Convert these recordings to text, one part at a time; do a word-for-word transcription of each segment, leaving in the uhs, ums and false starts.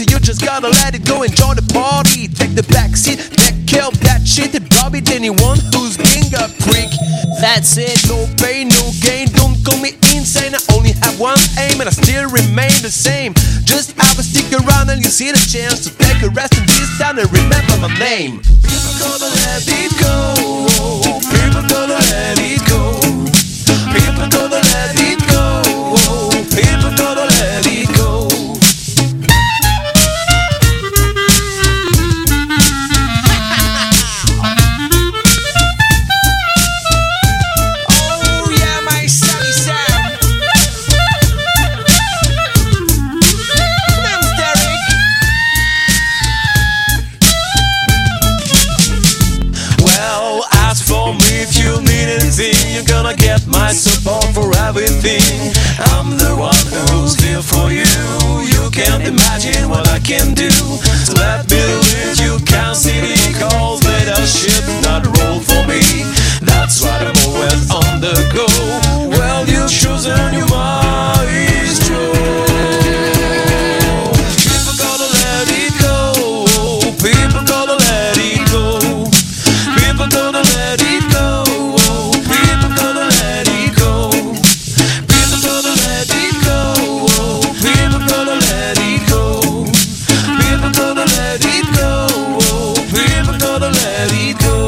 so you just gotta let it go. Enjoy the party, take the back seat, take care of that shit. Drop it anyone who's being a freak. That's it, no pain, no gain. Don't call me insane, I only have one aim and I still remain the same. Just have a stick around and you see the chance to take a rest in this town and remember my name. People gonna let it go. People gonna let it go. People gonna let it go. People gonna let it go. Oh yeah, my Sally Sam. Name's Derek. Well, ask for me if you need anything. You're gonna get my support for everything. I'm the one who's here for you. You can't imagine what I can do. So let me lead you, can't see the calls. Let a ship not roll for me. That's why I'm always on the go. Well, you've chosen your maestro. People gonna let it go. People gonna let it go. People gonna let it go. People gonna let it go. People gonna let it go. People gonna let it go. People gonna let it go. People gonna let it go.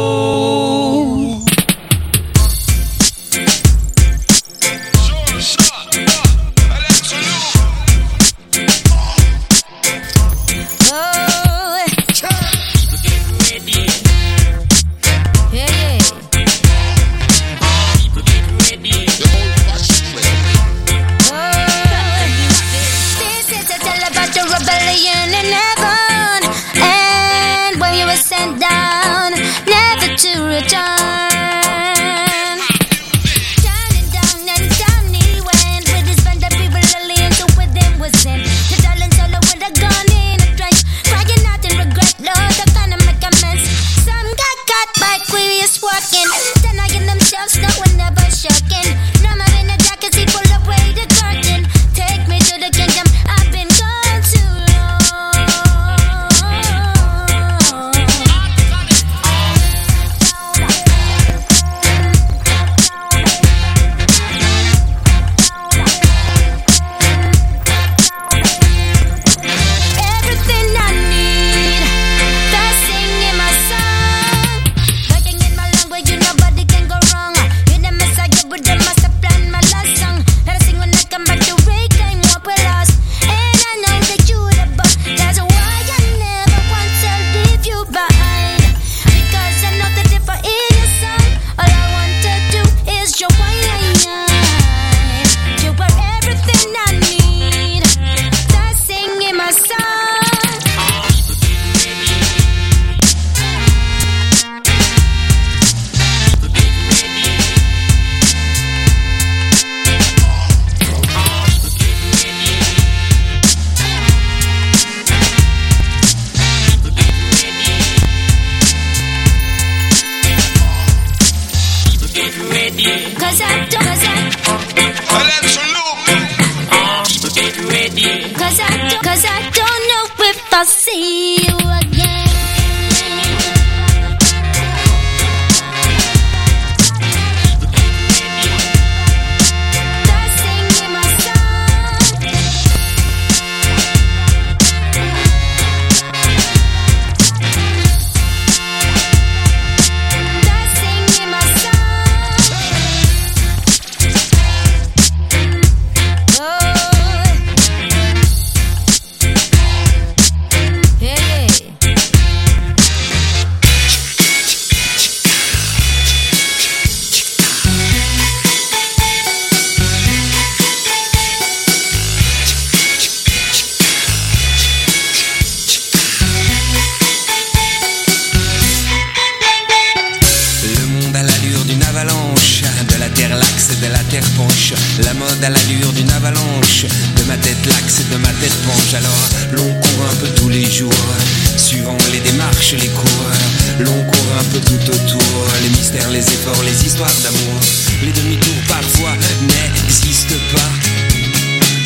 La mode à l'allure d'une avalanche. De ma tête l'axe et de ma tête penche. Alors l'on court un peu tous les jours, suivant les démarches, les cours. L'on court un peu tout autour. Les mystères, les efforts, les histoires d'amour. Les demi-tours parfois n'existent pas.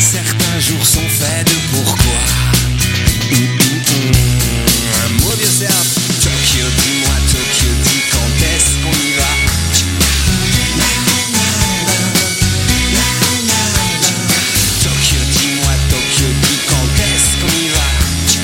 Certains jours sont faits de pourquoi. Mmh, mmh, mmh. Un mot bien simple. Tokyo, dis-moi Tokyo, dis quand est-ce qu'on y va? Tokyo, dis-moi Tokyo, dis quand est-ce qu'on y va?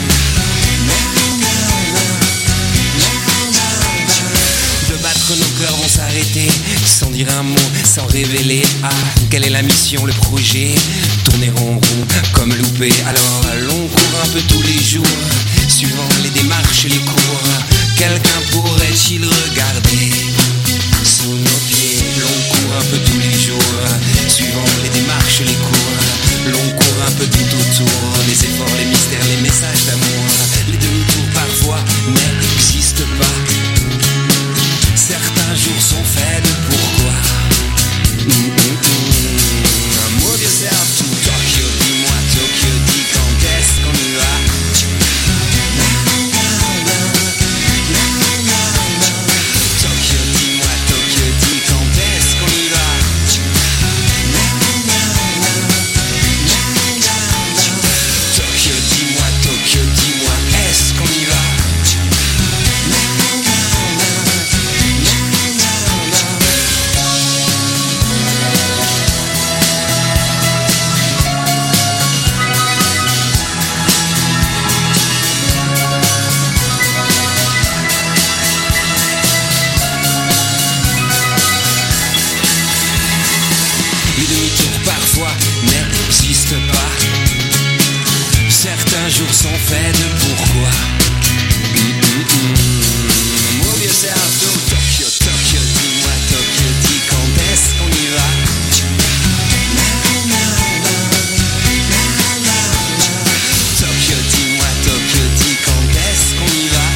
De battre nos cœurs vont s'arrêter sans dire un mot, sans révéler. Ah, quelle est la mission, le projet? Tourner en rond comme loupé. Alors l'on court un peu tous les jours, suivant les démarches, les cours. Quelqu'un pourrait-il regarder sous nos pieds? L'on court un peu tous les jours, suivant les démarches, les cours. L'on court un peu tout autour, les efforts, les mystères, les messages d'amour. Les demi-tours parfois n'existent pas. Certains jours sont faits de pourquoi. Mmh, mmh, mmh. Un mot bien simple. Tokyo, dis-moi Tokyo, dis quand est-ce qu'on y va? Tokyo, dis-moi Tokyo, dis quand est-ce qu'on y va? Tokyo, dis-moi Tokyo, dis-moi est-ce qu'on y va? Les demi-tours parfois n'existent pas. Certains jours sont faits de pourquoi. Mmh, mmh, mmh. Mot bien simple. Tokyo, Tokyo, dis-moi Tokyo, dis quand est-ce qu'on y va? Tokyo, dis-moi Tokyo, dis quand est-ce qu'on y va?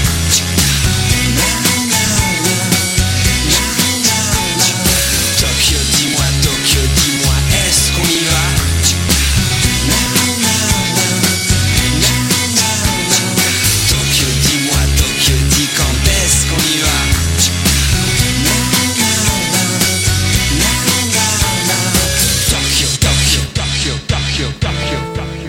Tokyo, dis-moi Tokyo, dis-moi est-ce qu'on y va? Tokyo, dis-moi Tokyo, dis quand est-ce qu'on y va? Tokyo, Tokyo, Tokyo, Tokyo, Tokyo, Tokyo.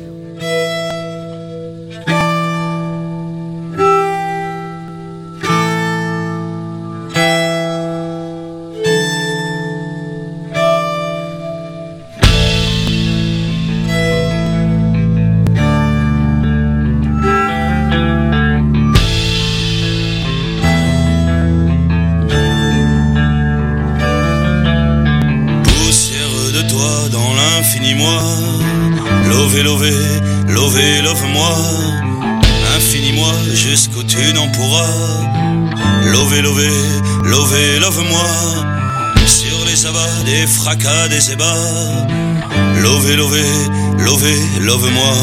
Poussière de toi dans l'infini moi, lové, lové, lové, love-moi, infini-moi jusqu'où tu n'en pourras. Lové, lové, lové, love-moi, sur les abats des fracas des ébats. Lové, lové, lové, love-moi.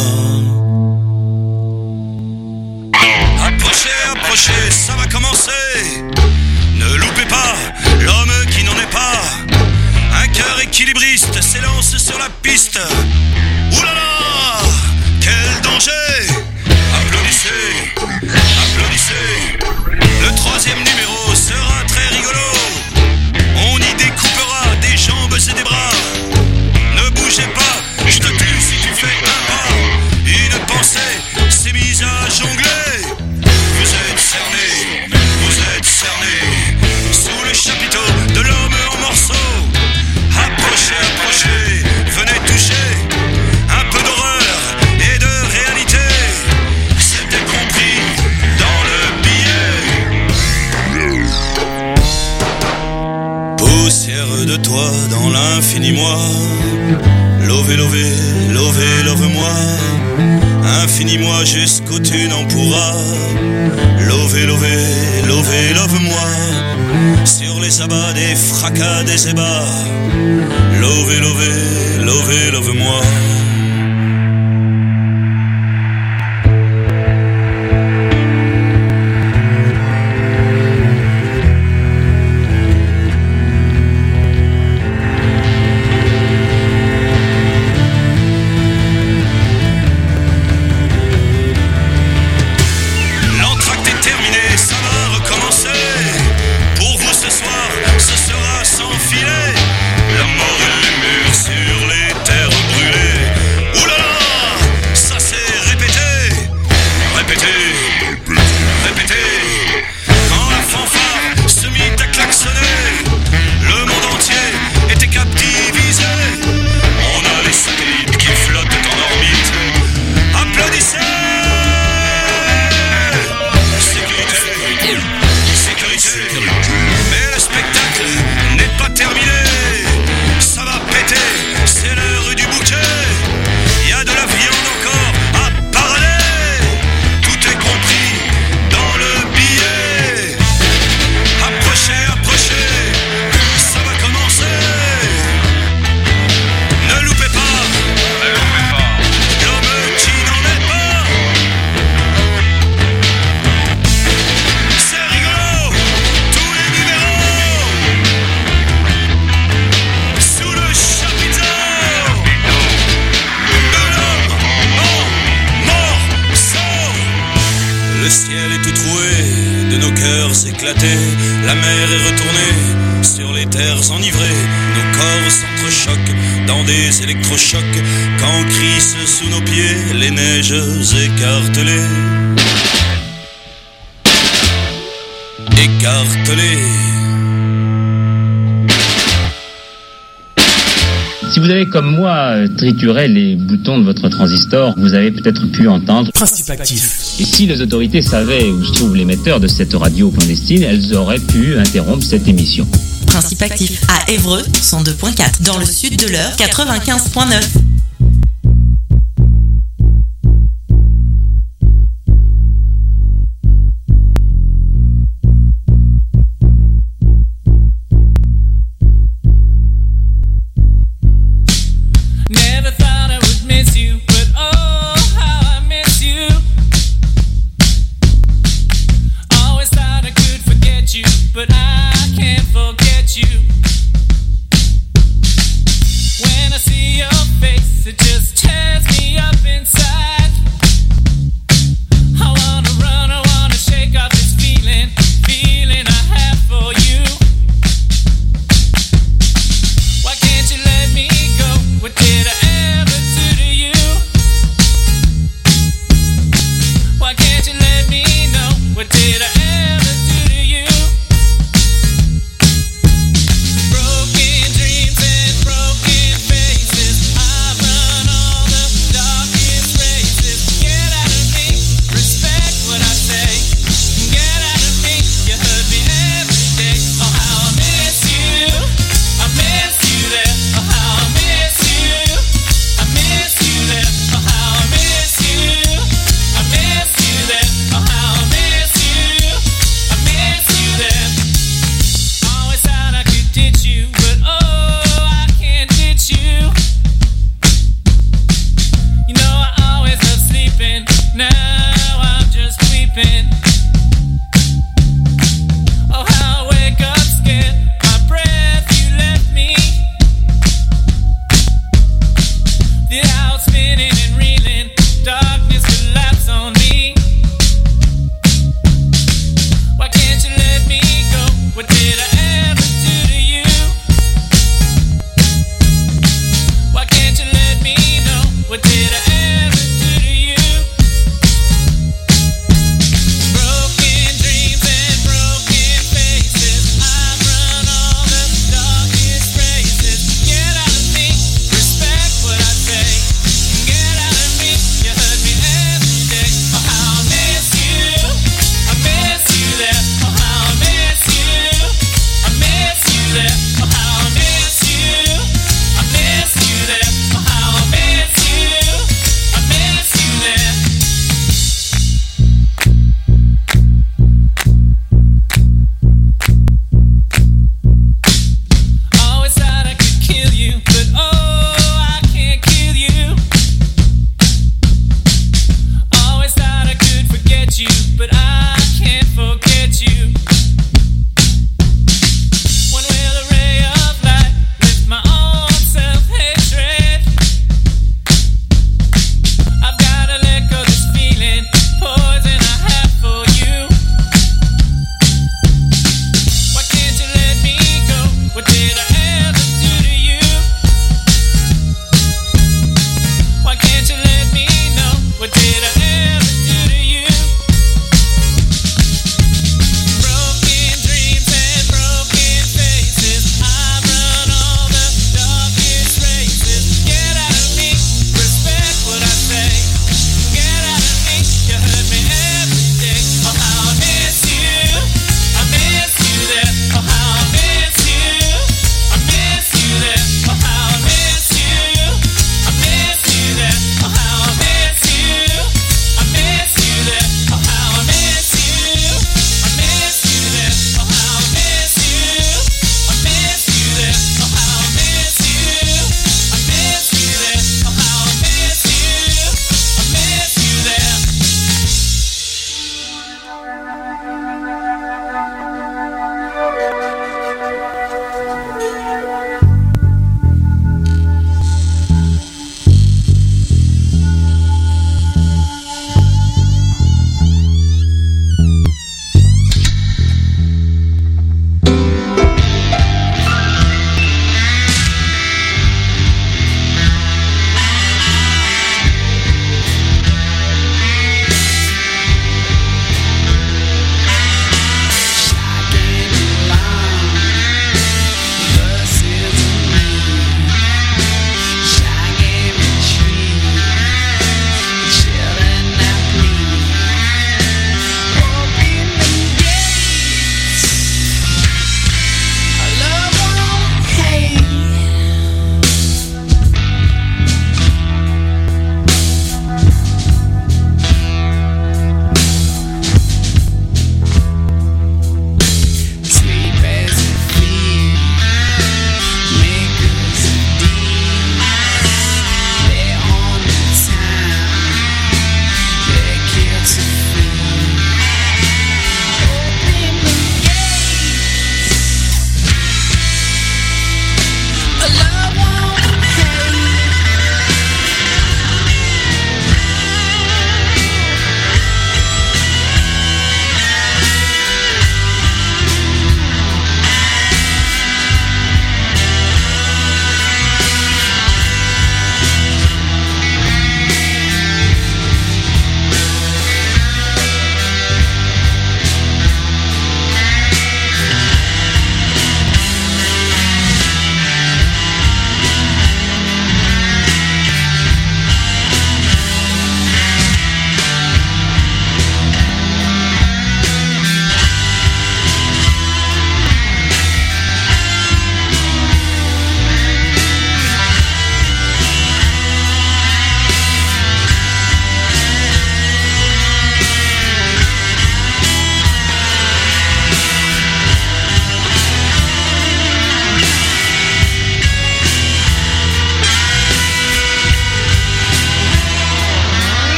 Approchez, approchez, ça va commencer. Ne loupez pas l'homme qui n'en est pas. Un cœur équilibriste s'élance sur la piste. Ouh là là, quel danger! Applaudissez, applaudissez. Le troisième numéro sera très rigolo. On y découpera des jambes et des bras. Ne bougez pas, je te tue si tu fais un pas. Une pensée s'est mise à jongler. Vous êtes cernés, vous êtes cernés sous le chapiteau de l'homme en morceaux. Approchez, approchez, venez toucher un peu d'horreur et de réalité. C'était compris dans le billet. Poussière de toi dans l'infini moi, lové, lové, lové, love-moi, infini-moi jusqu'où tu n'en pourras. Lové, lové, lové, love-moi, sur les abats des fracas des ébats. Lové, lové, lové, love-moi. L'entracte est terminé, ça va recommencer. Pour vous ce soir, ce sera sans filet. La mort et les murs sur les terres brûlées. de nos cœurs éclatés, la mer est retournée sur les terres enivrées. Nos corps s'entrechoquent dans des électrochocs quand crissent sous nos pieds les neiges écartelées. Écartelées. Si vous avez comme moi trituré les boutons de votre transistor, vous avez peut-être pu entendre Principe actif. Et si les autorités savaient où se trouve l'émetteur de cette radio clandestine, elles auraient pu interrompre cette émission. Principe actif à Évreux, cent deux point quatre. Dans le sud de l'Eure, quatre-vingt-quinze point neuf. When I see your face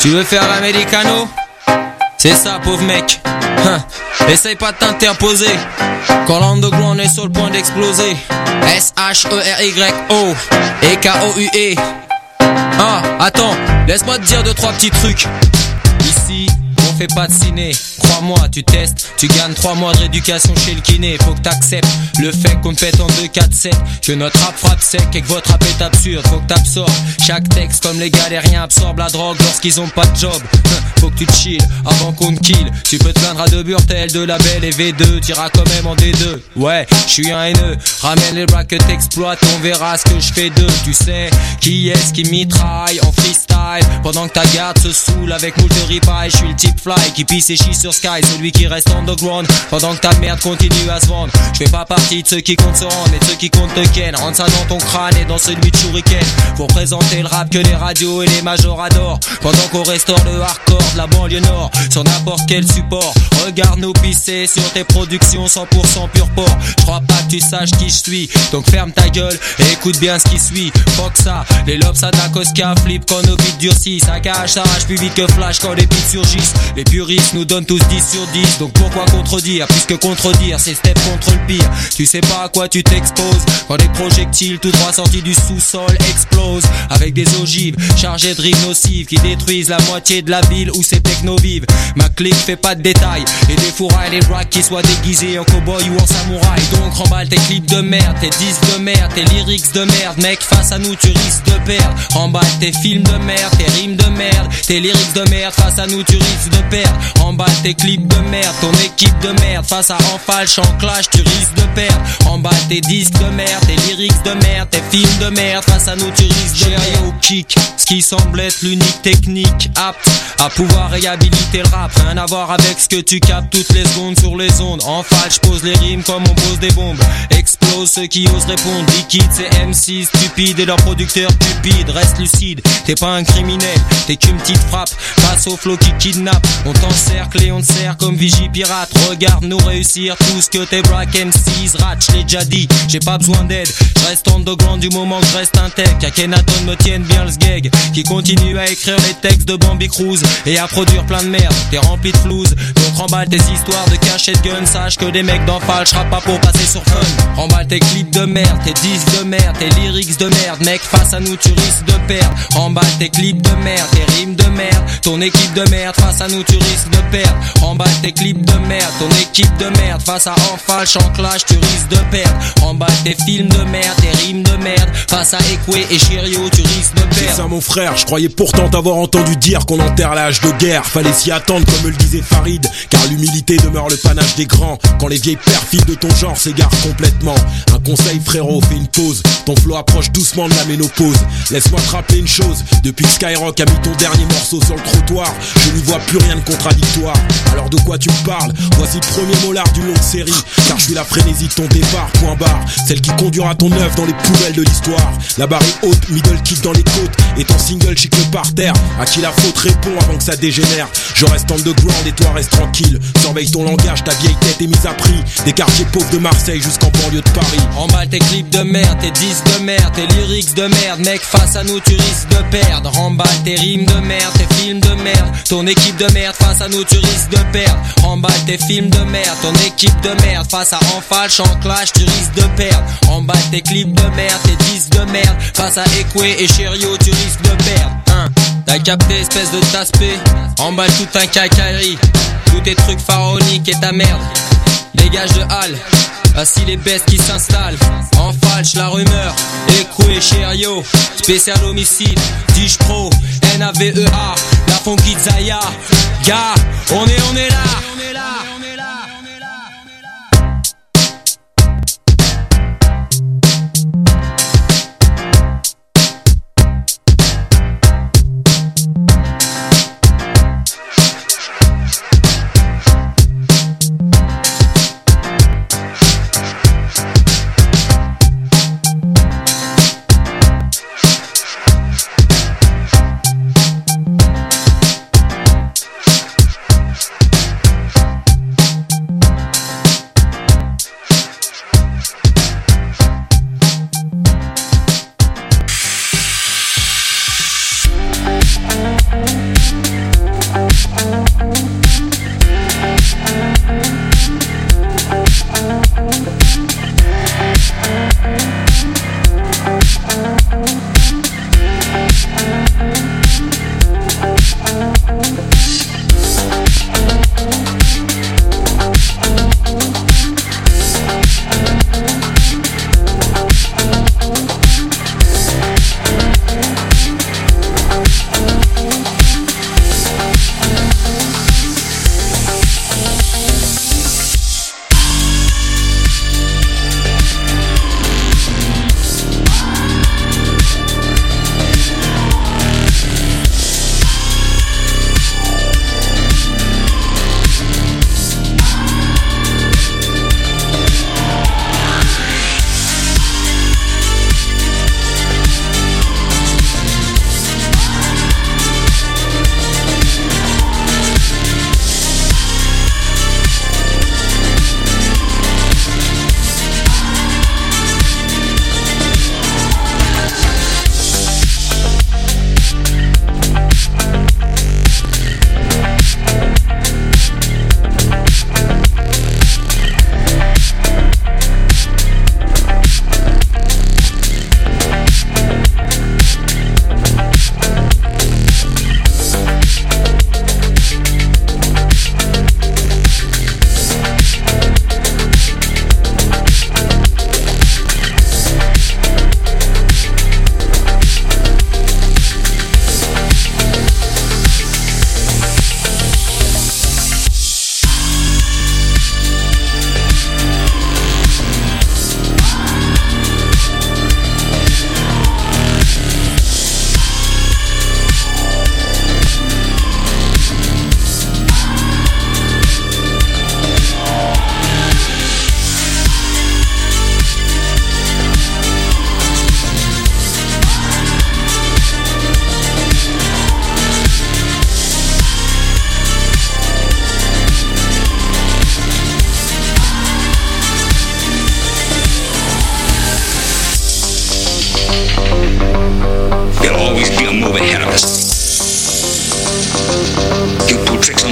Tu veux faire l'americano? C'est ça, pauvre mec. Hein. Essaye pas de t'interposer quand l'underground est sur le point d'exploser. S H E R Y O et K O U E. Ah, attends, laisse-moi te dire deux trois petits trucs. Ici, on fait pas de ciné. Crois-moi, tu testes, tu gagnes trois mois de rééducation chez le kiné. Faut que t'acceptes le fait qu'on te pète en deux quatre sept, que notre rap frappe sec et que votre rap est absurde. Faut que t'absorbes chaque texte comme les galériens absorbent la drogue lorsqu'ils ont pas de job. Faut que tu te chill avant qu'on te kill. Tu peux te plaindre à deux Burtel, de label et V deux, t'iras quand même en D deux. Ouais, je suis un haineux, ramène les bras que t'exploites, on verra ce que je fais d'eux. Tu sais qui est-ce qui mitraille en freestyle pendant que ta garde se saoule avec moult ripaille. Je suis le type fly qui pisse et chie sur Sky, celui qui reste underground pendant que ta merde continue à se vendre. Je fais pas partie de ceux qui comptent se rendre, mais de ceux qui comptent te ken. Rentre ça dans ton crâne et dans celui de Shuriken, pour présenter le rap que les radios et les majors adorent, pendant qu'on restaure le hardcore de la banlieue nord sur n'importe quel support. Regarde-nous pisser sur tes productions cent pour cent pur porc. J'crois pas que tu saches qui je suis, donc ferme ta gueule et écoute bien ce qui suit. Fuck ça, les lobes ça d'Akoska flip quand nos beats durcissent. Ça cache, ça arrache plus vite que flash quand les beats surgissent. Les puristes nous donnent tous dix sur dix, donc pourquoi contredire? Puisque contredire c'est step contre le pire. Tu sais pas à quoi tu t'exposes quand des projectiles tout droit sortis du sous-sol explosent avec des ogives chargées de rives nocives qui détruisent la moitié de la ville où ces techno vivent. Ma clique fait pas de détails et des fourrailles les racks qui soient déguisés en cowboy ou en samouraï. Donc remballe tes clips de merde, tes disques de merde, tes lyrics de merde. Mec, face à nous tu risques de perdre. Remballe tes films de merde, tes rimes de merde, tes lyrics de merde. Face à nous tu risques de perdre. Remballe tes clips de merde, ton équipe de merde. Face à Enfalche en clash tu risques de perdre. Remballe tes disques de merde, tes lyrics de merde, tes films de merde. Face à nous tu risques de perdre. Au kick, ce qui semble être l'unique technique apte à pouvoir réhabiliter le rap. Rien à voir avec ce que tu captes toutes les secondes sur les ondes. En falche, pose les rimes comme on pose des bombes. Explose ceux qui osent répondre. Liquide ces M C stupides et leurs producteurs stupides. Reste lucide, t'es pas un criminel, t'es qu'une petite frappe face au flow qui kidnappe. On t'encercle et on te sert comme vigie pirate. Regarde-nous réussir tout ce que tes brack M Cs ratent. J'l'ai déjà dit, j'ai pas besoin d'aide. J'reste underground du moment que j'reste un tech. Y'a Kenaton me tienne bien le sgeg, qui continue à écrire les textes de Bambi Cruz et à produire plein de merde. T'es rempli de flouze, donc remballe tes histoires de cachette gun. Sache que des mecs d'Enfalche rappent pas pour passer sur fun. Remballe tes clips de merde, tes disques de merde, tes lyrics de merde. Mec, face à nous tu risques de perdre. Remballe tes clips de merde, tes rimes de merde, ton équipe de merde. Face à nous tu risques de perdre. Remballe tes clips de merde, ton équipe de merde. Face à Enfalche en clash tu risques de perdre. Remballe tes films de merde, tes rimes de merde. Face à Ekwe et Chirio tu risques de perdre. C'est ça mon frère, je croyais pourtant t'avoir entendu dire qu'on enterre l'âge de guerre. Fallait s'y attendre comme le disait Farid, car l'humilité demeure le panache des grands. Quand les vieilles perfides de ton genre s'égarent complètement, un conseil frérot, fais une pause. Ton flow approche doucement de la ménopause. Laisse-moi te rappeler une chose, depuis que Skyrock a mis ton dernier morceau sur le trottoir, je n'y vois plus rien de contradictoire. Alors de quoi tu me parles? Voici le premier molar d'une longue série, car je suis la frénésie de ton départ, point barre. Celle qui conduira ton œuvre dans les poubelles de l'histoire. La barre est haute, middle kick dans les côtes, et ton single chic le parterre. À qui la faute répond avant que ça dégénère. Je reste underground et toi reste tranquille. Surveille ton langage, ta vieille tête est mise à prix. Des quartiers pauvres de Marseille jusqu'en banlieue de Paris. Remballe tes clips de merde, tes disques de merde, tes lyrics de merde. Mec, face à nous tu risques de perdre. Remballe tes rimes de merde, tes films de merde, ton équipe de merde. Face à nous tu risques de perdre. Remballe tes films de merde, ton équipe de merde. Face à Enfalche en clash tu risques de perdre. Remballe tes clips de merde, tes disques de merde. Face à Ekwe et Chirio tu risques de perdre. Hein. T'as capté espèce de taspé, emballe tout un cacaillerie, tous tes trucs pharaoniques et ta merde. Dégage de halle, assis les bestes qui s'installent. Enfalche la rumeur, Ekwe et Chirio, spécial homicide, Dige Pro, N A V E A, la Funky Zaya. Gars, on est, on est là.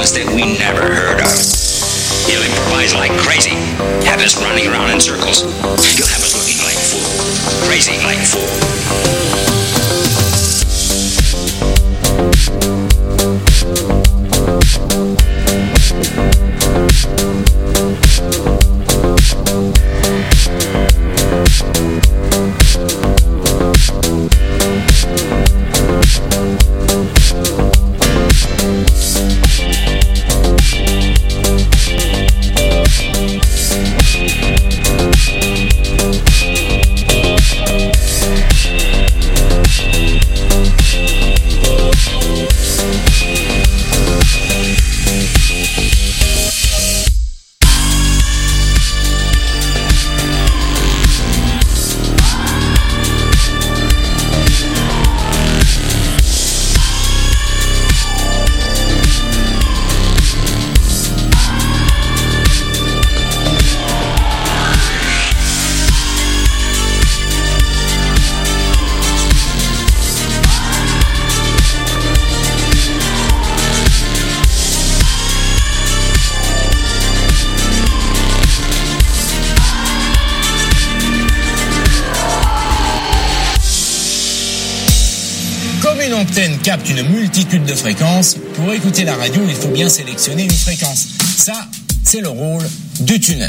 songs that we never heard of. He'll improvise like crazy, have us running around in circles. He'll have us looking like fool, crazy like fool. L'antenne capte une multitude de fréquences. Pour écouter la radio, il faut bien sélectionner une fréquence. Ça, c'est le rôle du tuner.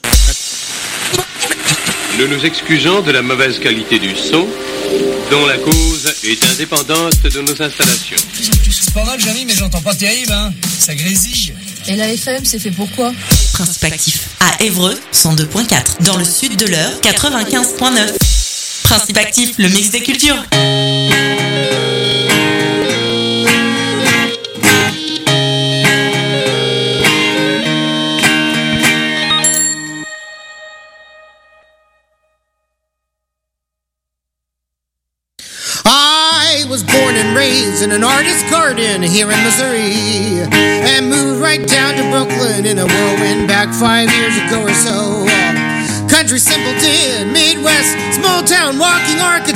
Nous nous excusons de la mauvaise qualité du son, dont la cause est indépendante de nos installations. C'est pas mal, Jamy, mais j'entends pas terrible, hein. Ça grésille. Et la F M, c'est fait pour quoi? Principe actif à Évreux, cent deux point quatre. Dans le sud de l'Eure, quatre-vingt-quinze point neuf. Principe actif, le mix des cultures. In an artist's garden here in Missouri, and moved right down to Brooklyn in a whirlwind back five years ago or so. Country simpleton, Midwest, small town walking architect.